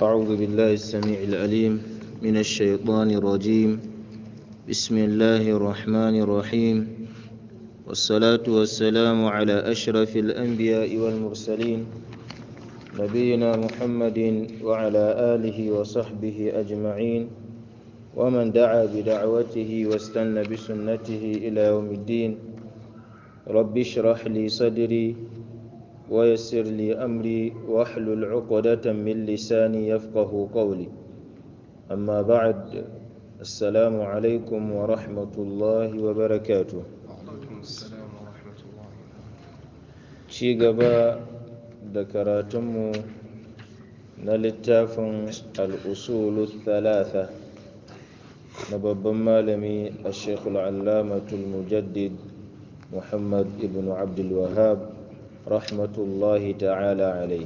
أعوذ بالله السميع العليم من الشيطان الرجيم بسم الله الرحمن الرحيم والصلاة والسلام على أشرف الأنبياء والمرسلين نبينا محمد وعلى آله وصحبه أجمعين ومن دعا بدعوته واستنى بسنته إلى يوم الدين رب اشرح لي صدري ويسر لي أمري واحلل عقدة من لساني يفقه قولي أما بعد السلام عليكم ورحمة الله وبركاته وعليكم السلام ورحمة الله وبركاته. ci gaba da karatunmu na littafin al'usulu thalatha na babban malami a shekul allamatul mujaddid muhammad ibn abdul wahab rahmatullahi ta'ala alai.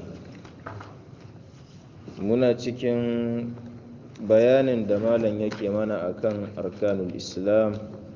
Muna cikin bayanin da malam yake mana akan arkanul islam,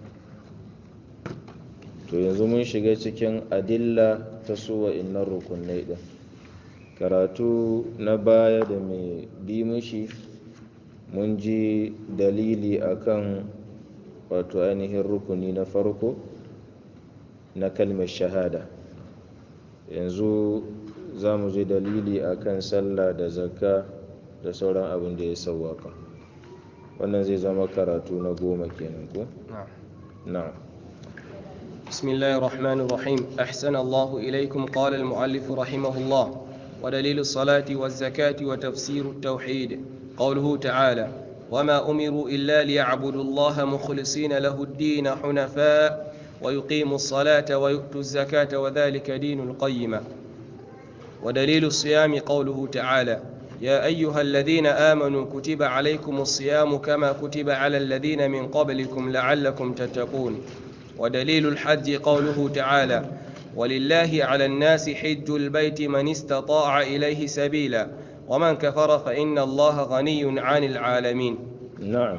to yanzu mun shiga cikin adilla ta su wa'innan rukunai ɗin. Karatu na baya da mai bi mushi mun ji dalili akan wato ainihin rukuni na farko na kalmar shahada. Yanzu za mu ji dalili akan sallah da zakka da sauran abin da ya sauwaka. Wannan zai zama karatu na 10 kenan ko? Na'am. بسم الله الرحمن الرحيم. أحسن الله إليكم. قال المؤلف رحمه الله: ودليل الصلاة والزكاة وتفسير التوحيد قوله تعالى: وما أمروا إلا ليعبدوا الله مخلصين له الدين حنفاء ويقيموا الصلاة ويؤتوا الزكاة وذلك دين القيمة. ودليل الصيام قوله تعالى: يا أيها الذين آمنوا كتب عليكم الصيام كما كتب على الذين من قبلكم لعلكم تتقون. ودليل الحج قوله تعالى: ولله على الناس حج البيت من استطاع إليه سبيلا ومن كفر فإن الله غني عن العالمين. نعم.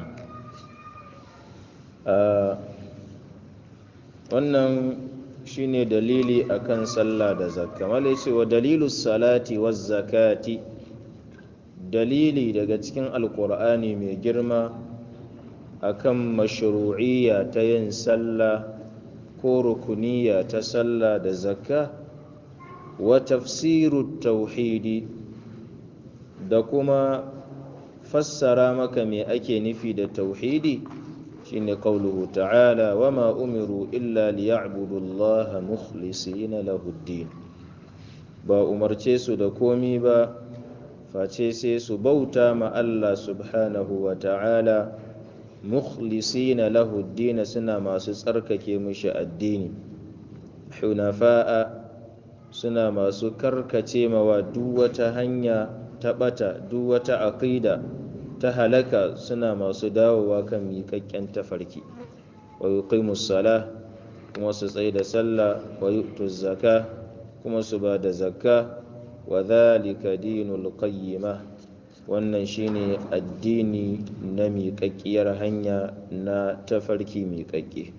wannan shine dalili akan sallah da zakka. Malai ce wa dalilus salati waz zakati, dalili daga cikin alqur'ani mai girma akan mashru'iyya ta yin sallah ko rukuniyya ta sallah da zakka, wa tafsirut tauhidi, da kuma fassara maka me ake nufi da tauhidi shine qauluhu ta'ala: wama umiru illa liya'budu allaha mukhlisina lahu ad-din. Ba umarce su da komi ba face sai su bauta ma Allah subhanahu wa ta'ala mukhlisina lahu ad-din, suna masu tsarkake mishi addini, hunafa'a, suna masu karkace mawa duk wata hanya ta bata, duk wata aqida ta halaka, suna masu dawowa kan miƙaƙƙen tafarki. Wa yuqimus salah, kuma su tsaye da sallah, wa yu'tuz zakah, kuma su ba da zakka, wa dhalika dinul qayyimah, wannan shine addini na miƙaƙƙiyar hanya, na tafarki miƙaƙƙe.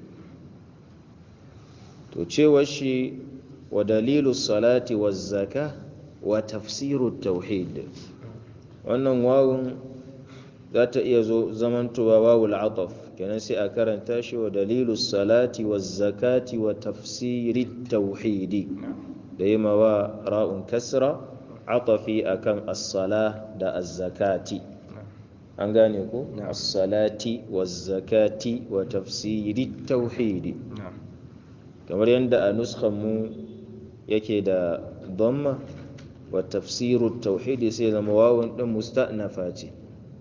To cewar shi wa dalilus salati waz zakah wa tafsirut tauhid, wannan wawun za ta iya zamantowa wawul ataf kenan, sai a karanta shi wa dalilus salati waz zakati wa tafsirit tauhidi, da yi mawa ra'un kasra atafi akan as-salah da az-zakati. An gane ko? As-salati waz zakati wa tafsirit tauhidi, kamar yadda a nuskhan mu yake da dhamma wa tafsirut tauhidi, sai zama wawun din musta'nafa ce.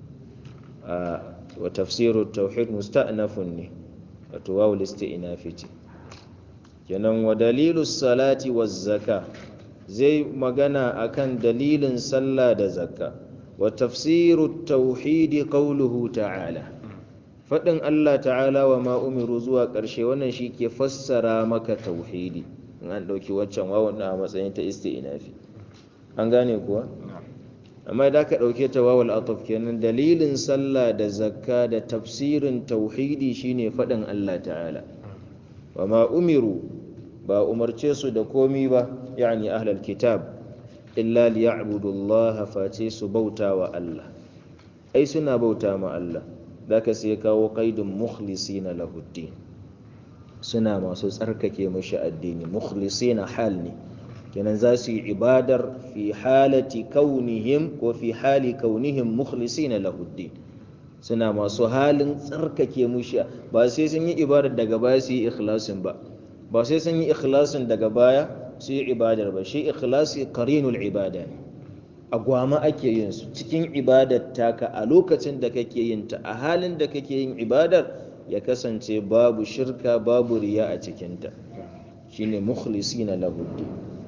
Wa tafsirut tauhid musta'nafun ne, wato wawul isti'nafi ce. Kenan wa dalilus salati waz zakah zai magana akan dalilin sallah da zakka. Wa tafsirut tauhidi qawluhu ta'ala, fadin Allah ta'ala wa ma umiru zuwa ƙarshe, wannan shi ke fassara maka tauhidi in an dauki waccan wawan a matsayin ta isti'nafi. An gane kuwa? Amma da ka dauke ta wawul ataf kenan, dalilin sallah da zakka da tafsirin tauhidi shine fadin Allah ta'ala wa ma umiru, ba umarce su da komi ba, yani ahlul kitab, illa liya'budullaha face su bauta wa Allah ai suna bauta ma Allah zaka sai kawo qaidun mukhlisina lahuddin suna masu tsarkake mashi addini mukhlisina hal ne kenan za su yi ibadar fi halati kaunihim ko fi hali kaunihim mukhlisina lahuddin suna masu halin tsarkake mushi ba sai sun yi ibadar daga baya su yi ikhlasin ba sai sun yi ikhlasin daga baya su yi ibadar ba shi ikhlasi qarinul ibada ne a gwama ake yin su cikin ibadar taka a lokacin da kake yin ta a halin da kake yin ibadar ya kasance babu shirka babu riya a cikinta shine mukhlisina lahuddin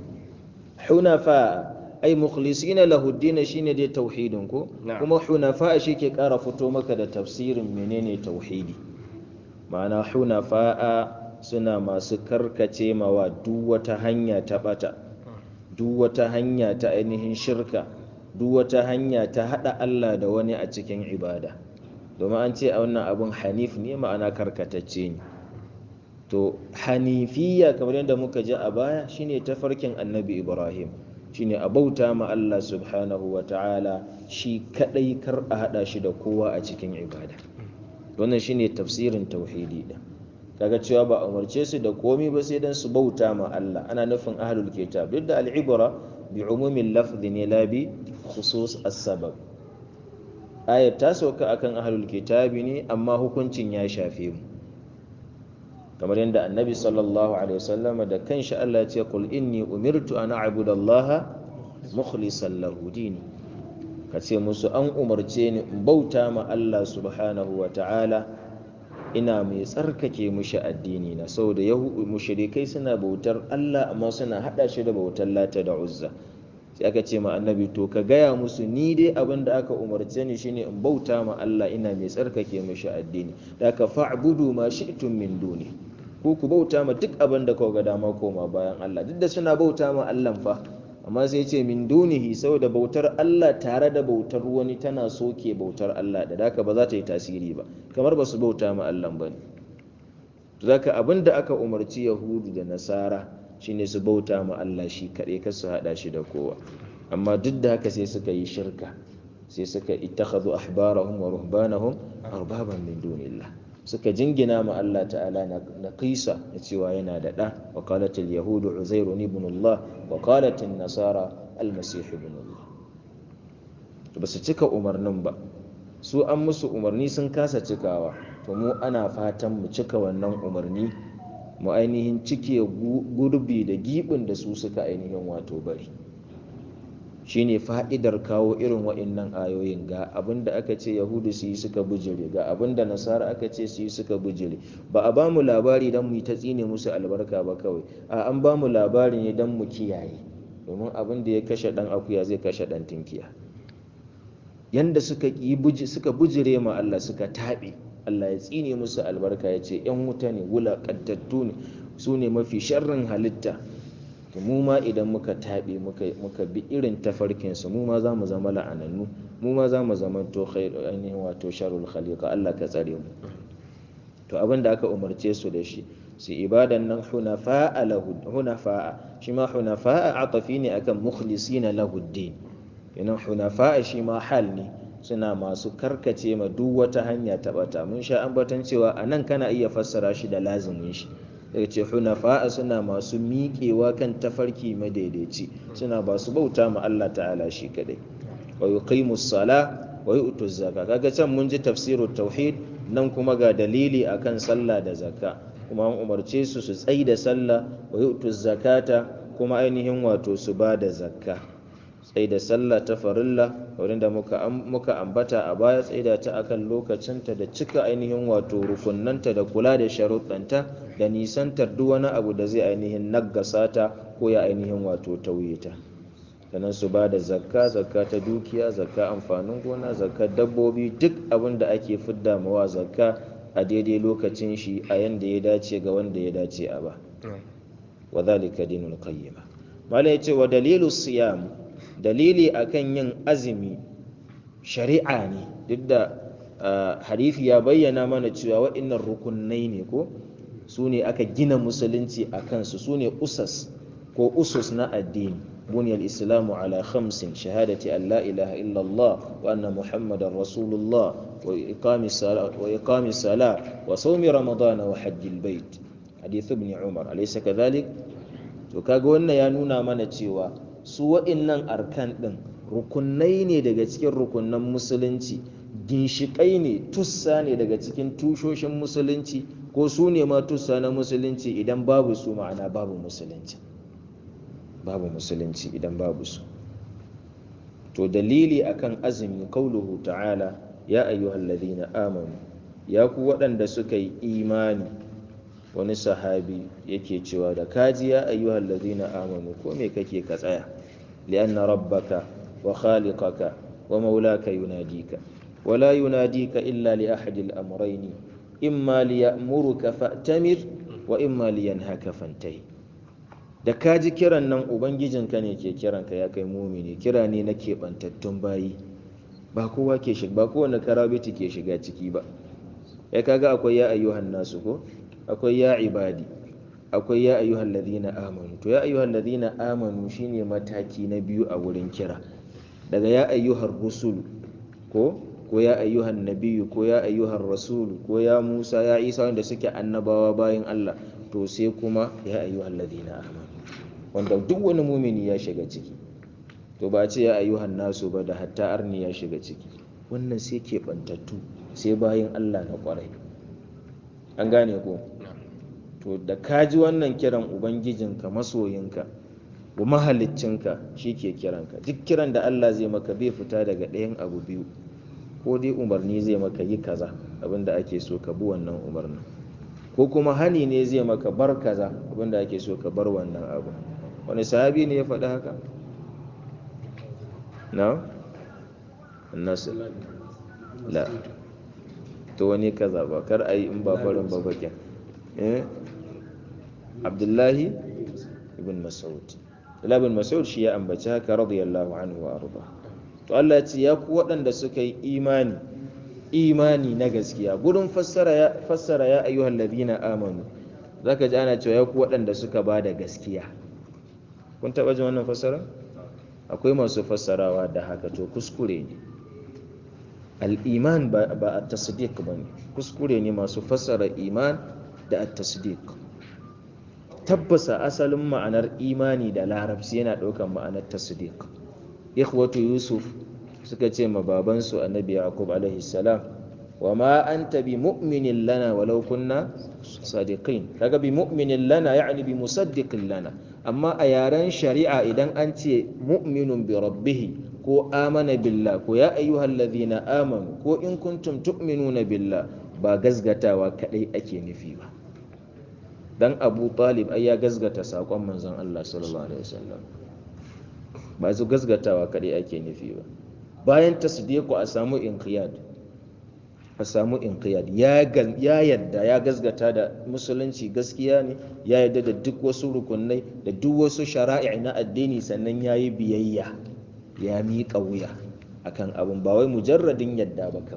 hunafa ai mukhlisina lahuddin shine dai tauhidin ko kuma hunafa ke kara fito maka da tafsirin menene tauhidi ma'ana hunafa suna masu karkace mawa duk wata hanya ta bata duk wata hanya ta ainihin shirka duk wata hanya ta hada Allah da wani a cikin ibada domin an ce a wannan abun hanif ne ma'ana karkatacce ne to hanifiyya kamar yadda muka ji a baya shine tafarkin annabi Ibrahim shine a bauta ma Allah subhanahu wa ta'ala shi kadai kar a hada shi da kowa a cikin ibada wannan shine tafsirin tauhidi din kaga cewa ba a umarce su da komai ba sai dan su bauta ma Allah ana nufin ahlul kitab duk da al'ibra bi umumin lafzi ne la bi khusus as-sabab ayat ta sauka akan ahlul kitabi ne amma hukuncin ya shafe mu kamar yadda annabi sallallahu alaihi wasallam da kanshi Allah ya ce qul inni umirtu an a'budu Allah mukhlishan lahu dini kace musu an umarce ni in bauta ma Allah subhanahu wa ta'ala ina mai tsarkake mushi addini na saboda mushrikai suna bautar Allah amma suna hada shi da bautar Lata da Uzza sai aka ce ma annabi to ka gaya musu ni dai abin da aka umarce ni shine in bauta ma Allah ina mai tsarkake mushi addini da ka fa'budu ma shi'tum min duni ku bauta ma duk abin da kuka ga dama koma bayan Allah duk da suna bauta ma Allah fa amma sai ce min dunihi saboda bautar Allah tare da bautar wani tana soke bautar Allah da haka ba za ta yi tasiri ba kamar ba su bauta ma Allah ba ne to zaka abinda aka umarci yahudu da nasara shine su bauta ma Allah shi kaɗai kar su haɗa shi da kowa amma duk da haka sai suka yi shirka sai suka ittakhadhu ahbarahum wa ruhbanahum arbaban min dunillah suka jingina ma Allah ta'ala na qisa da cewa yana da ɗa wa qalat al yahudu uzairu ibn Allah wa qalat an nasara al masih ibn Allah to basu cika umarnin ba su an musu umarni sun kasa cikawa to mu ana fatan mu cika wannan umarni mu ainihin cike gurbi da gibin da su suka ainihin wato bari shine fa'idar kawo irin wa'annan ayoyin ga abinda aka ce yahudu su yi suka bujire ga abinda nasara aka ce su yi suka bujire ba a bamu labari don mu ta tsine musu albarka ba kawai a an bamu labari ne don mu kiyaye domin abinda ya kashe dan akuya zai kashe dan tinkiya yanda suka bujire ma Allah suka taɓe Allah ya tsine musu albarka ya ce ‘yan wuta ne wulaƙantattu ne su ne mafi sharrin halitta to mu ma idan muka taɓe muka bi irin tafarkinsu mu ma za mu zama la'anannu mu ma za mu zama to ainihin wato sharul khaliqa Allah ka tsare mu to abin da aka umarce su da shi su ibadan nan hunafa'a shi ma hunafa'a atafi ne akan mukhlisina lahuddin yana hunafa'a shi ma hal ne suna masu karkace ma duk wata hanya ta bata mun sha ambatan cewa anan kana iya fassara shi da lazimin shi daga ce hunafa'a suna masu miƙewa kan tafarki madaidaici suna ba su bauta ma Allah ta'ala shi kadai wa yuqimus sala wa yu'tuz zakka kaga can mun ji tafsirut tauhid nan kuma ga dalili akan sallah da zakka kuma an umarce su su tsaida sallah wa yu'tuz zakata kuma ainihin wato su ba da zakka tsaida sallah ta farilla wurinda muka ambata a baya tsaida ta akan lokacinta da cika ainihin wato rukunnanta da kula da sharuɗanta da nisantar duk wani abu da zai ainihin naggasa ta ko ya ainihin wato tauye ta sannan su ba da zakka ta dukiya zakka amfanin gona zakka dabbobi duk abin da ake fidda mawa zakka a daidai lokacin shi a yanda ya dace ga wanda ya dace a ba wa zalika dinul qayyima malai yace wa dalilu siyam dalili akan yin azumi shari'a ne duk da hadisi ya bayyana mana cewa waɗannan rukunai ne ko su ne aka gina musulunci a kansu su ne usas ko usus na addini buniyal islamu ala khamsin shahadati an la ilaha illa Allah wa anna muhammadar rasulullah wa iqami salah wa sawmi ramadana wa hajjil bait hadith ibn umar alaysa kadhalik. to kaga wannan ya nuna mana cewa su wa'innan arkan din rukunai ne daga cikin rukunan musulunci, ginshiƙai ne, tussa ne daga cikin tushoshin musulunci, ko su ne ma tussa na musulunci. Idan babu su ma'ana babu musulunci, babu musulunci idan babu su. to dalili akan azumi qauluhu ta'ala ya ayyuhalladhina amanu, ya ku waɗanda suka yi imani. wani sahabi yake cewa da kaji ya ayyuhalladhina amanu ko me kake ka tsaya, li'anna rabbaka wa khaliqaka wa maulaka yunadika wala yunadika illa li ahadi al-amrayn imma liya'muruka fa'tamir wa imma liyanhaka fantahi. da kaji kiran nan ubangijinka ne ke kiranka ya kai mumini, kira ne na keɓantattun bayi, ba kowa ke shiga, ba kowane karabiti ke shiga ciki ba. ya kaga akwai ya ayyuhan nasu ko, akwai ya ibadi, akwai ya ayyuhal ladina amanu. to ya ayyuhal ladina amanu shine mataki na biyu a wurin kira. daga ya ayyuhar rusul ko ya ayyuhan nabiyyu ko ya ayyuhar rasul ko ya Musa ya Isa wanda suke annabawa bayin Allah, to sai kuma ya ayyuhal ladina amanu wanda duk wani mumini ya shiga ciki. to ba a ce ya ayyuhan nasu ba da hatta arni ya shiga ciki. wannan sai ke bantattu, sai bayin Allah na kwarai. an gane ko? to da kaji wannan kiran ubangijinka, masoyinka, mahaliccinka shi ke kiranka. duk kiran da Allah zai maka bai fita daga ɗayan abu biyu, ko dai umarni zai maka yi kaza, abinda ake so ka bi wannan umarnin, ko kuma hani ne zai maka bar kaza, abinda ake so ka bar wannan abu. wani sahabi ne ya faɗi haka? na? nasu la to wani kaza ba, kar a yi in ba farin ba bakin. Abdullahi ibn Mas'ud. Abdullahi ibn Mas'ud shi ya ambaci haka radiyallahu anhu wa arda. to Allah ya ce ya ku waɗanda suka yi imani na gaskiya. gurin fassara ya ayyuhal ladina amanu zaka ji ana cewa ya ku waɗanda suka ba da gaskiya. kun taɓa jin wannan fassara? akwai masu fassarawa da haka, to kuskure ne. al-iman ba at-tasdiq bane, kuskure ne masu fassara iman da at-tasdiq. tabbasa asalin ma'anar imani da larabci yana ɗaukar ma'anar tasdiq. ikhwatu yusuf suka ce ma babansu annabi yaqub alaihi salam, wa ma anta bi mu'minin lana walau kunna sadiqin. kaga bi mu'minin lana yani bi musaddiqin lana. amma a yaren shari'a idan an ce mu'minun bi rabbih ko amana billah ko ya ayyuhal ladhina amanu ko in kuntum tu'minuna billah, ba gazgatawa kadai ake nufi ba. dan Abu Talib ai ya gazgata sakon manzon Allah sallallahu alaihi wasallam, ba su gazgatawa kadai ake nufi ba. bayan tasdiqu a samu inqiyad, ya yadda ya gazgata da musulunci gaskiya ne, ya yadda da duk wasu rukunai da duk wasu shara'i na addini, sannan ya yi biyayya, ya miƙa wuya akan abin. ba wai mujarradin yadda ba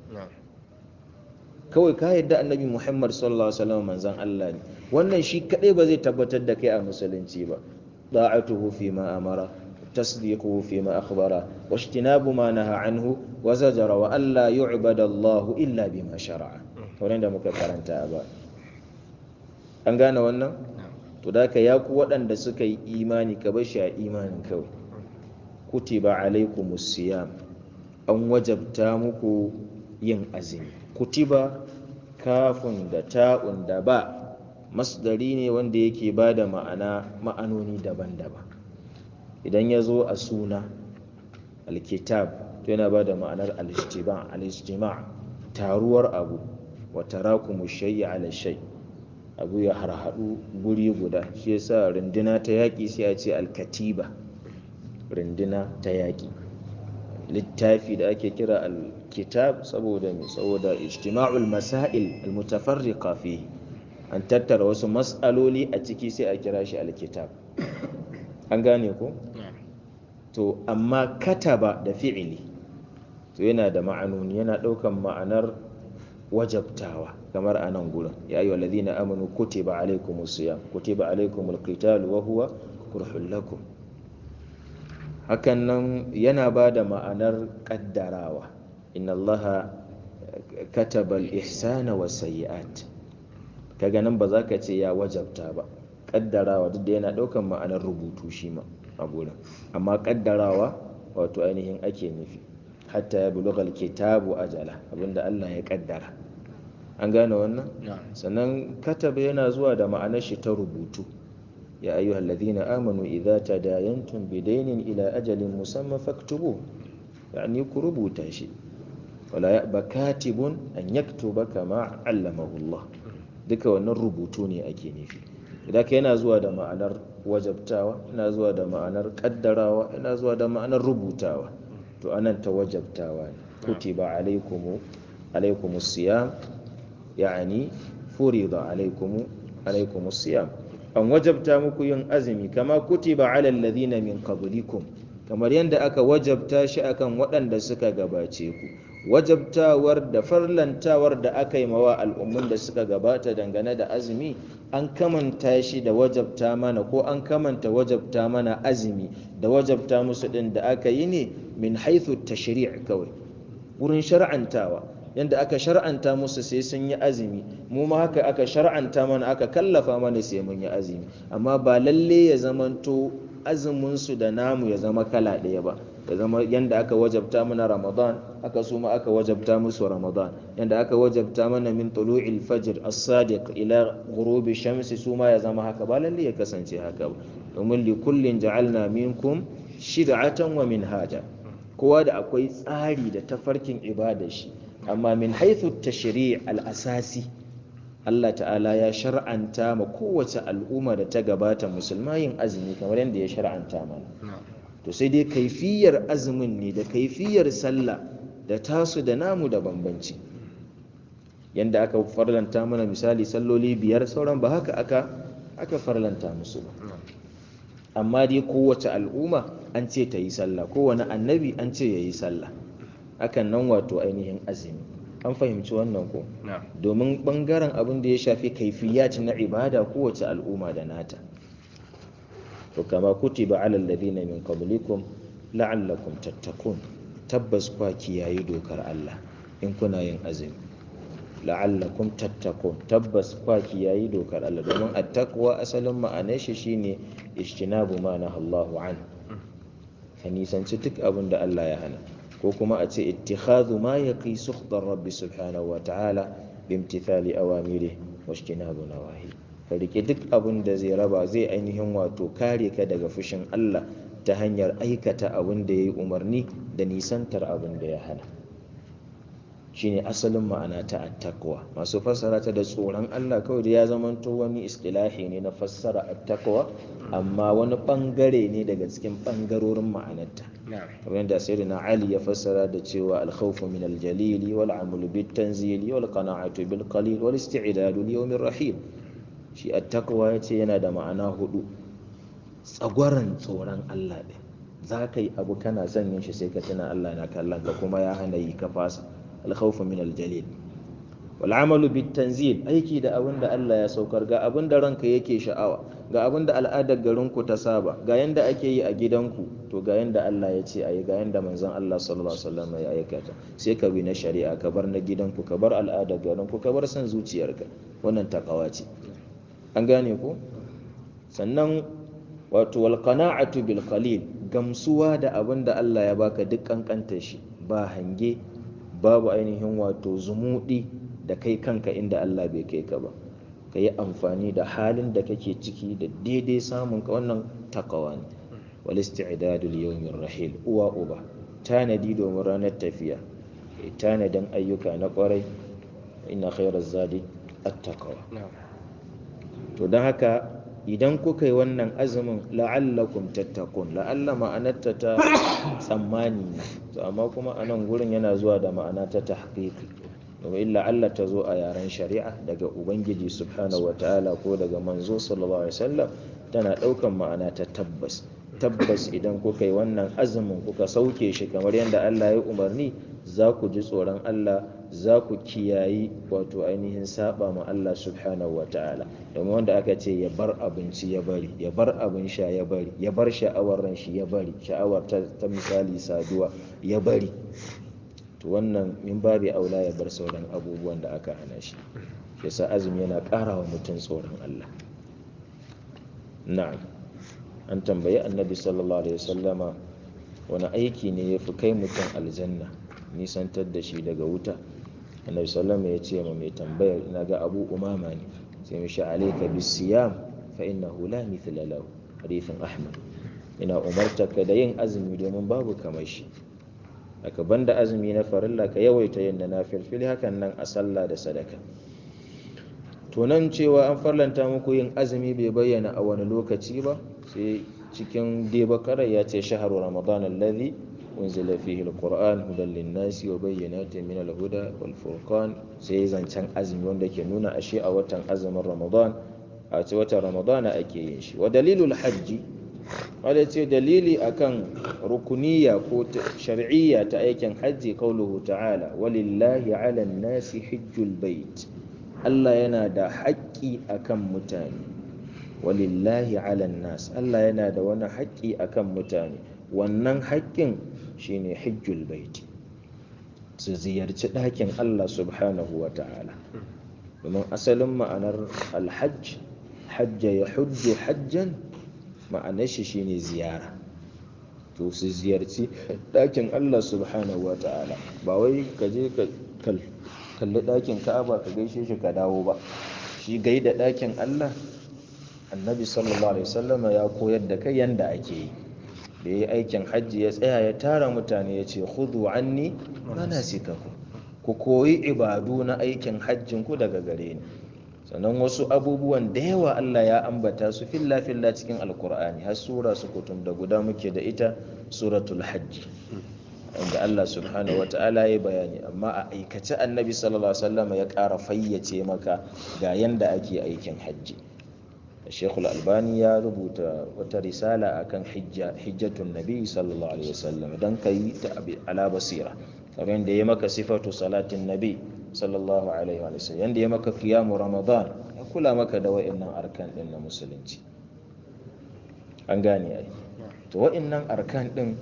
kawai ka yadda annabi Muhammad sallallahu alaihi wasallam manzon Allah ne, wannan shi kadai ba zai tabbatar da kai a musulunci ba. da'atuhu fi ma amara, tasdiquhu fi ma akhbara, wa ijtinabu ma naha anhu wa zajara, wa alla yu'bada Allah illa bima shar'a. wannan da muka karanta ba, an gane wannan? to da ka ya ku waɗanda suka yi imani, ka bar shi a imanin kawai. kutiba alaikumus siyam, an wajabta muku yin azumi. kutiba kafin da ta'un da ba masdari ne wanda yake ba da ma'anoni daban-daban. idan ya zo a suna alkitab, to yana ba da ma'anar al-ijtima' taruwar abu, wa tarakumu shay'i ala shay', abu ya harhaɗu guri guda. shi yasa runduna ta yaƙi sai a ce al-katiba, runduna ta yaƙi. littafi da ake kira al-kitab saboda ijtima'ul masail al-mutafarriqa fihi, an tattara wasu mas'aloli a ciki sai a kira shi al-kitab. an gane ko? to amma kataba da fi'ili to yana da ma'anoni, yana ɗaukan ma'anar wajabtawa, kamar a nan gurin ya ayyuhal ladina amanu kutiba alaikumus siyam kutiba alaikumul qital wa huwa kurhul lakum. hakan nan yana ba da ma'anar kaddarawa, inna allaha kataba al-ihsana wa sayyi'at. kaga nan ba za ka ce ya wajabta ba, kaddarawa duk da yana daukan ma'anar rubutu shi ma a gurin, amma kaddarawa wato ainihin ake nufi, hatta ya bulughal kitabu ajala, abinda Allah ya kaddara. an gane wannan? sannan kataba yana zuwa da ma'anar shi ta rubutu, ya ayyuhal ladhina amanu idza tadayantum bidaynin ila ajalin musamma faktubu, yani ku rubuta shi, wala ya'ba katibun an yaktuba kama 'allamahu Allah. duka wannan rubutu ne ake nufi. idan ka yana zuwa da ma'anar wajabtawa, yana zuwa da ma'anar kaddarawa, yana zuwa da ma'anar rubutawa, to anan ta wajabtawa ne. kutiba alaikumus siyam, yani furida alaikumus siyam, an wajabta muku yin azumi, kama kutiba alal ladina min qablikum, kamar yadda aka wajabta shi akan waɗanda suka gabace ku. wajabtawar da farlantawar da aka yi mawa al'ummun da suka gabata dangane da azumi, an kamanta shi da wajabta mana, ko an kamanta wajabta mana azumi da wajabta musu ɗin da aka yi ne min haithu tashri' kawai, wurin shar'antawa. yanda aka shar'anta musu sai sun yi azumi, mu ma haka aka shar'anta mana, aka kallafa mana sai mun yi azumi, amma ba lalle ya zamanto azumin su da namu ya zama kala ɗaya ba, ya zama yanda aka wajabta mana Ramadan aka su ma aka wajabta musu Ramadan, yanda aka wajabta mana min tulu'il fajr as-sadiq ila ghurubi shamsi, su ma ya zama haka, ba lalle ya kasance haka ba, domin li kullin ja'alna minkum shir'atan wa minhaja, kowa da akwai tsari da tafarkin ibadar shi, amma min haithu tashri' al-asasi, Allah ta'ala ya shar'anta ma kowace al'umma da ta gabata musulma yin azumi kamar yadda ya shar'anta mana. to sai dai kaifiyar azumin ne da kaifiyar sallah da tasu da namu da bambanci. yanda aka farlanta mana misali salloli 5, sauran ba haka aka farlanta musu ba. amma dai kowace al'umma an ce ta yi sallah, kowane annabi an ce ya yi sallah, hakan nan wato ainihin azumi. an fahimci wannan ko? domin bangaren abin da ya shafi kaifiyat na ibada kowace al'umma da nata. to kama kutiba alal ladina min qablikum la'allakum tattaqun, tabbas kwa kiyaye dokar Allah in kuna yin azumi. la'allakum tattaqun, tabbas kwa kiyaye dokar Allah, domin at-taqwa asalin ma'anar shi shine ijtinabu ma nahallahu an, ka nisanci duk abin da Allah ya hana, ko kuma a ce ittikhadhu ma yaqi sukhtar rabbi subhanahu wa ta'ala bimtithali awamirihi wa ijtinabu nawahi, ka rike duk abin da zai ainihin wato kare ka daga fushin Allah ta hanyar aikata abin da yayi umarni da nisantar abin da ya hana. shine asalin ma'ana ta at-taqwa. masu fassara ta da tsoron Allah kawai da ya zamanto wani istilahi ne na fassara at-taqwa, amma wani bangare ne daga cikin bangarorin ma'anarta. kamar yadda sayyidina Ali ya fassara da cewa al-khawfu min al-jalili wal 'amalu bit-tanzili wal qana'atu bil qalil wal isti'dadu li yawmir rahim. shi at-taqwa yace yana da ma'ana 4. tsagwaran tsoron Allah din, zaka yi abu kana son yin shi sai ka tuna Allah na kallon ka kuma ya hana yi ka fasa, al-khawfu min al-jalil. wal 'amalu bit-tanzil, aiki da abin da Allah ya saukar, ga abin da ranka yake sha'awa, ga abin da al'adar garinku ta saba, ga yanda ake yi a gidanku, to ga yanda Allah ya ce ayi, ga yanda manzon Allah sallallahu alaihi wasallam ya aikata, sai ka bi na shari'a, ka bar na gidanku, ka bar al'adar garinku, ka bar san zuciyarka. wannan takawa ce. an gane ko? sannan wato wal qana'atu bil qalil, gamsuwa da abin da Allah ya baka duk kankantar shi, ba hange, babu ainihin wato zumudi da kai kanka inda Allah bai kai ka ba, ka yi amfani da halin da kake ciki da daidai samun ka, wannan takawa ne. wal isti'dadu li yawmir rahil, uwa uba tanadi domin ranar tafiya, tanadin ayyuka na kwarai, inna khairaz zadi at-taqwa. to dan haka idan kuka yi wannan azumin la'allakum tattaqun, la'alla ma'anarta ta tsammani ne, to amma kuma anan gurin yana zuwa da ma'ana ta tahqiqi, domin la'alla ta zo a yaren shari'a daga ubangiji subhanahu wataala ko daga manzo sallallahu alaihi wasallam, tana daukan ma'ana ta tabbas. idan kuka yi wannan azumin kuka sauke shi kamar yadda Allah ya umarni, za ku ji tsoron Allah, za ku kiyayi wato ainihin saba ma Allah subhanahu wa ta'ala. Domin wanda aka ce ya bar abinci ya bari, ya bar abin sha ya bari, ya bar sha'awar ran shi ya bari, sha'awar ta misali saduwa ya bari, to wannan min babi aula ya bar sauran abubuwan da aka hana shi. Yasa azumi yana ƙara wa mutum tsoron Allah. Na'am, an tambayi annabi sallallahu alaihi wasallama wani aiki ne ya fi kai mutum aljanna, nisantar da shi daga wuta. Annabi sallallahu ya ce ma mai tambayar, ina ga Abu Umama ne, sai mishi alayka bisiyam fa innahu la mithla lahu, hadithin Ahmad. Ina umartaka da yin azumi domin babu kamar shi. Aka banda azumi na farilla ka yawaita yin da nafilfili, hakan nan a sallah da sadaka. To nan cewa an farlanta muku yin azumi bai bayyana a wani lokaci ba, sai cikin dai bakara ya ce shahru ramadan alladhi unzila fihi alquran hudan linnasi wa bayyinatin min alhuda wal furqan, sai zancen azumi wanda ke nuna ashe a watan azumin ramadan, a ce watan ramadana ake yin shi. Wa dalilul hajji, wanda ce dalili akan rukuniya ko shar'iyya ta aikin hajji, qauluhu ta'ala walillahi 'alan nasi hajjul bait. Allah yana da haƙƙi akan mutane, walillahi 'alan nas, Allah yana da wani haƙƙi akan mutane, wannan haƙƙin shine hajjul bait, su ziyarci ɗakin Allah subhanahu wa ta'ala. Domin asalin ma'anar alhajj, hajja ya hujju hajjan, ma'anar shi shine ziyara. To su ziyarci ɗakin Allah subhanahu wa ta'ala, ba wai ka je ka kalli ɗakin Ka'aba ka gaishe shi ka dawo ba. Shi gaida ɗakin Allah, annabi sallallahu alaihi wasallama ya koyar da kai yanda ake yi. Da yayi aikin hajji ya tsaya ya tara mutane ya ce khudhu anni manasikakum, ku koyi ibadu na aikin hajjin ku daga gare ni. Sannan wasu abubuwan da yawa Allah ya ambata su filla filla cikin alkur'ani, har sura su kutum da guda muke da ita, suratul hajji, inda Allah subhanahu wa ta'ala ya bayani. Amma a aikace annabi sallallahu alaihi wasallam ya ƙara fayyace maka ga yanda ake aikin hajji. Sheikh Al-Albani ya rubuta wata risala akan hijjatun nabi sallallahu alaihi wasallam, dan kai ta ala basira, kamar yanda ya maka sifatu salatin nabi sallallahu alaihi wasallam, yanda ya maka qiyamu ramadan, ya kula maka da wa'annan arkan din na musulunci. An gane ai. To wa'annan arkan din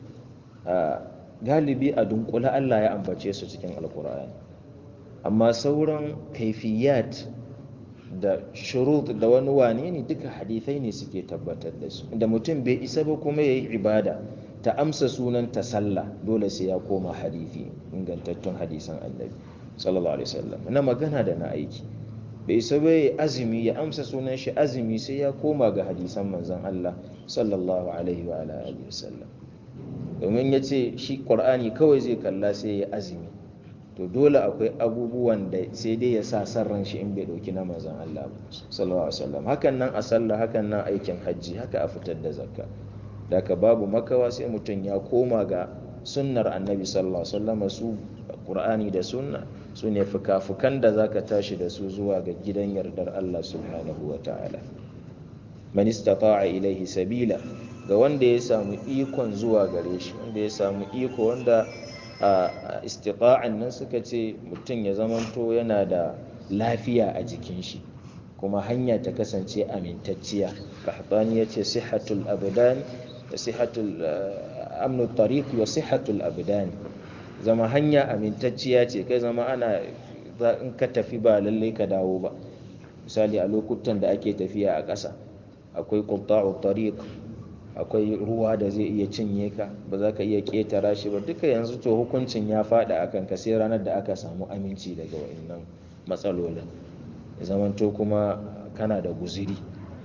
galibi a dunkula Allah ya ambace su cikin alkur'ani, amma sauran kaifiyat da shurut da wani wane ne duka hadithai ne suke tabbatar da su. Da mutum bai isa ba kuma yayi ibada ta amsa sunan ta sallah, dole sai ya koma hadithi, ingantattun hadisan annabi sallallahu alaihi wasallam, na magana da na aiki. Bai isa ba yayi azumi ya amsa sunan shi azumi, sai ya koma ga hadisan manzon Allah sallallahu alaihi wa alihi wasallam. Domin ya ce shi ƙur'ani kawai zai kalla sai ya azumi, to dole akwai abubuwan da sai dai ya sa san ran shi in bai ɗauki na manzon Allah sallallahu alaihi wasallam. Hakan nan a sallah, hakan nan aikin hajji, haka a fitar da zakka. Da ka babu makawa sai mutum ya koma ga sunnar annabi sallallahu alaihi wasallam. Su ƙur'ani da sunna su ne fuka-fukan da zaka tashi da su zuwa ga gidan yardar Allah subhanahu wa ta'ala. Man istata'a ilaihi sabila, ga wanda ya samu ikon zuwa gare shi, wanda ya samu iko, wanda a istita'an nan suka ce mutum ya zamanto yana da lafiya a jikin shi, kuma hanya ta kasance amintacciya. Qahtani ya ce sihhatul abdan wa sihhatul amnu tariq wa sihhatul abdan, zama hanya amintacciya ce, kai zama ana in ka tafi ba lallai ka dawo ba. Misali a lokutan da ake tafiya a ƙasa, akwai qutta'u tariq, akwai ruwa da zai iya cinye ka, ba za ka iya ƙetara shi ba, duka yanzu to hukuncin ya faɗa a kanka sai ranar da aka samu aminci daga wa'annan matsalolin. Ya zamanto kuma kana da guziri,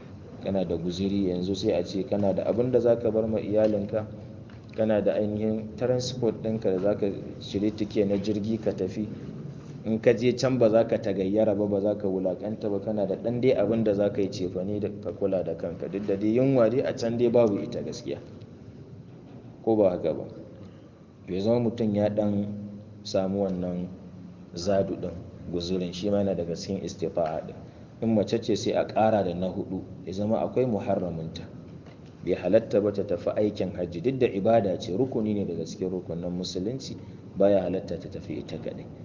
yanzu sai a ce kana da abin da za ka bar ma iyalinka, kana da ainihin transport ɗinka da za ka shiri tike na jirgi ka tafi. In ka je can ba za ka tagayyara ba za ka wulakanta ba, kana da ɗan dai abin da za ka yi cefane da ka kula da kanka, duk da dai yunwa dai a can dai babu ita gaskiya, ko ba haka ba. Bai zama mutum ya ɗan samu wannan zadu ɗin, guzurin, shi ma yana daga cikin istifa'a ɗin. In mace ce sai a ƙara da na hudu, ya zama akwai muharraminta. Bai halatta ba ta tafi aikin hajji, duk da ibada ce, rukuni ne daga cikin rukunin musulunci, baya halatta ta tafi ita kaɗai.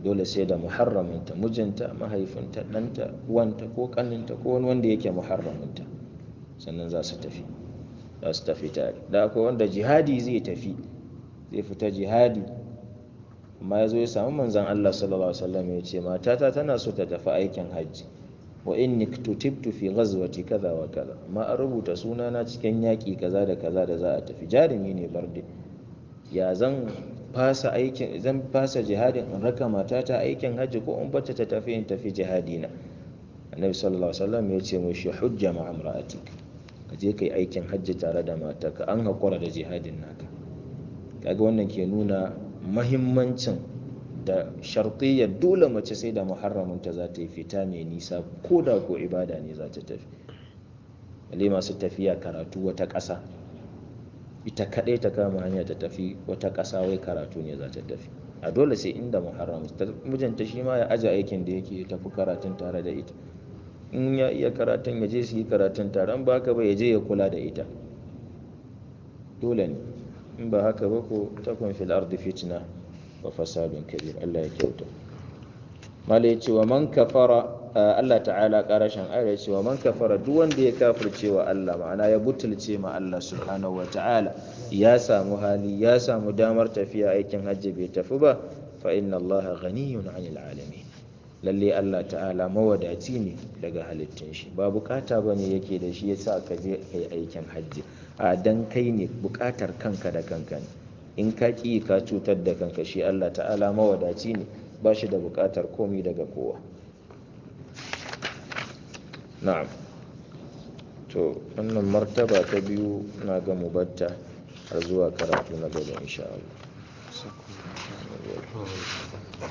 dole sai da muharraminta, mijinta, mahaifinta, ɗanta, uwanta ko ƙaninta ko wani wanda yake muharraminta, sannan za su tafi tare. Da akwai wanda jihadi zai tafi, zai fita jihadi, amma ya zo ya samu manzan Allah sallallahu alaihi wasallam ya ce matata tana so ta tafi aikin hajji, wa inni kutubtu fi ghazwati kaza wa kaza, amma an rubuta sunana cikin yaƙi kaza da kaza da za a tafi. Jarumi ne barde, ya zan fasa jihadin in raka matata aikin hajji, ko in bata ta tafi in tafi jihadi na? Annabi sallallahu alaihi wasallam ya ce mishi hujja ma'a imra'atik, ka je kai aikin hajji tare da matarka, an haƙura da jihadin naka. Kaga wannan ke nuna mahimmancin da shartiyyar dole mace sai da muharraminta za ta yi fita mai nisa, ko da ko ibada ne za ta tafi. Bale masu tafiya karatu wata ƙasa, ita kaɗai ta kama hanya ta tafi wata ƙasa wai karatu ne za ta tafi. A dole sai inda muharram, mijinta shi ma ya aje aikin da yake tafi karatun tare da ita. In ya iya karatun ya je su yi karatun tare, in ba haka ba ya je ya kula da ita. Dole ne, in ba haka ba ko takun fil ardi fitna wa fasadun kabir. Allah ya kyauta. Mala ya ce wa man kafara, Allah ta'ala karashin ayar ya ce wa man kafara, duk wanda ya kafirce wa Allah, ma'ana ya butulce ma Allah subhanahu wa ta'ala, ya samu hali, ya samu damar tafiya aikin hajji bai tafi ba, fa inna Allah ghaniyun 'anil alamin. Lalle Allah ta'ala mawadaci ne daga halittun shi, ba bukata bane yake da shi yasa ka je kai aikin hajji, a dan kai ne bukatar kanka da kanka ne. In ka ki ka cutar da kanka, shi Allah ta'ala mawadaci ne, ba shi da bukatar komai daga kowa. Na'am, to wannan martaba ta biyu na ga mubatta har zuwa karatu na gaba insha Allah.